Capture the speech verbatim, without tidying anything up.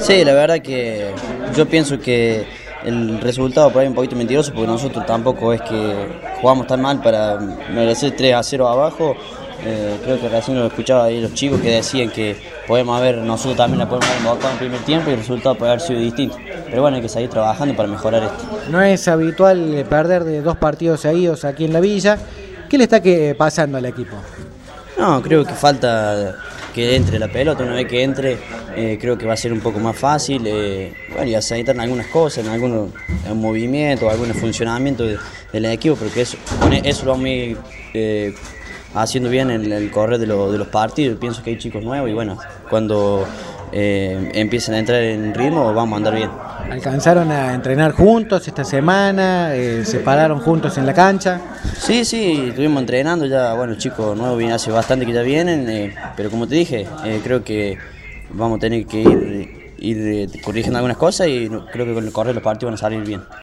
Sí, la verdad que yo pienso que el resultado por ahí es un poquito mentiroso porque nosotros tampoco es que jugamos tan mal para merecer tres a cero abajo. Eh, creo que recién lo escuchaba ahí los chicos que decían que podemos haber, nosotros también la podemos haber embocado en el primer tiempo y el resultado puede haber sido distinto. Pero bueno, hay que seguir trabajando para mejorar esto. No es habitual perder de dos partidos seguidos aquí en la Villa. ¿Qué le está que pasando al equipo? No, creo que falta que entre la pelota. Una vez que entre, eh, creo que va a ser un poco más fácil. Eh, bueno, y aceitar en algunas cosas, en algunos en movimientos, algunos funcionamientos de, del equipo, porque eso, eso lo vamos a ir eh, haciendo bien en el correr de, lo, de los partidos. Pienso que hay chicos nuevos y bueno, cuando eh, empiecen a entrar en ritmo vamos a andar bien. ¿Alcanzaron a entrenar juntos esta semana? Eh, ¿Se pararon juntos en la cancha? Sí, sí, estuvimos entrenando ya, bueno, chicos nuevos vienen hace bastante que ya vienen, eh, pero como te dije, eh, creo que vamos a tener que ir, ir eh, corrigiendo algunas cosas y creo que con el correr de los partidos van a salir bien.